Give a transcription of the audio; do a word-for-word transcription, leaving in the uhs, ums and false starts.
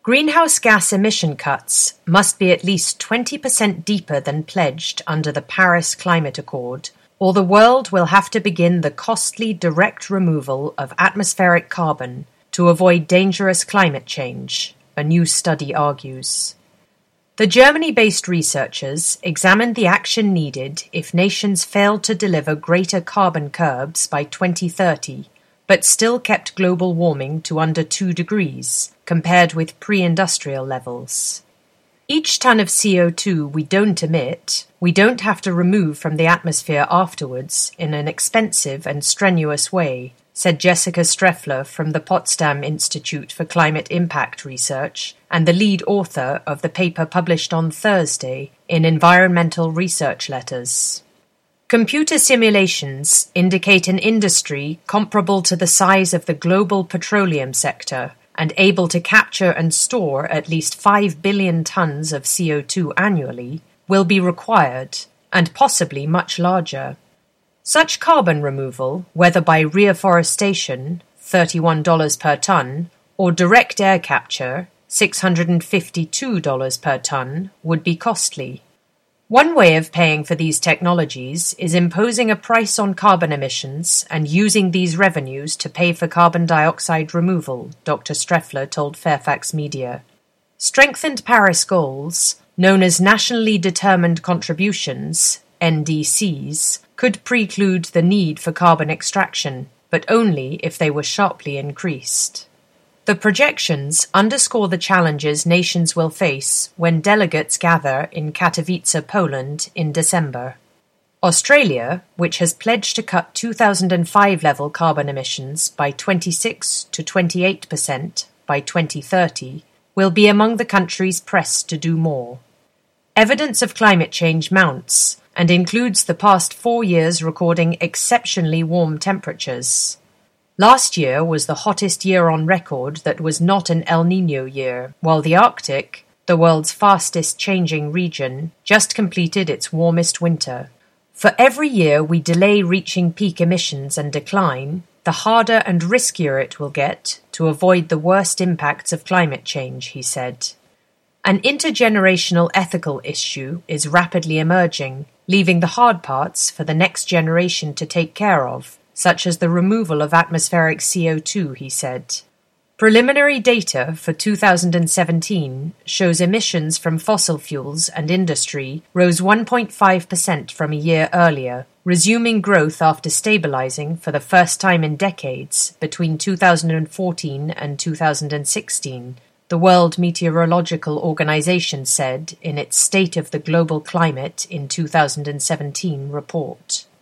Greenhouse gas emission cuts must be at least twenty percent deeper than pledged under the Paris Climate Accord, or the world will have to begin the costly direct removal of atmospheric carbon to avoid dangerous climate change, a new study argues. The Germany-based researchers examined the action needed if nations failed to deliver greater carbon curbs by twenty thirty, but still kept global warming to under two degrees, compared with pre-industrial levels. Each ton of C O two we don't emit, we don't have to remove from the atmosphere afterwards in an expensive and strenuous way, said Jessica Streffler from the Potsdam Institute for Climate Impact Research and the lead author of the paper published on Thursday in Environmental Research Letters. Computer simulations indicate an industry comparable to the size of the global petroleum sector and able to capture and store at least five billion tons of C O two annually will be required, and possibly much larger. Such carbon removal, whether by reforestation, thirty-one dollars per ton, or direct air capture, six hundred fifty-two dollars per ton, would be costly. One way of paying for these technologies is imposing a price on carbon emissions and using these revenues to pay for carbon dioxide removal, Doctor Streffler told Fairfax Media. Strengthened Paris goals, known as Nationally Determined Contributions, N D Cs, could preclude the need for carbon extraction, but only if they were sharply increased. The projections underscore the challenges nations will face when delegates gather in Katowice, Poland, in December. Australia, which has pledged to cut two thousand five level carbon emissions by twenty-six to twenty-eight percent by twenty thirty, will be among the countries pressed to do more. Evidence of climate change mounts and includes the past four years recording exceptionally warm temperatures. Last year was the hottest year on record that was not an El Niño year, while the Arctic, the world's fastest changing region, just completed its warmest winter. For every year we delay reaching peak emissions and decline, the harder and riskier it will get to avoid the worst impacts of climate change, he said. An intergenerational ethical issue is rapidly emerging, leaving the hard parts for the next generation to take care of, such as the removal of atmospheric C O two, he said. Preliminary data for two thousand seventeen shows emissions from fossil fuels and industry rose one point five percent from a year earlier, resuming growth after stabilizing for the first time in decades between two thousand fourteen and two thousand sixteen, the World Meteorological Organization said in its State of the Global Climate in two thousand seventeen report.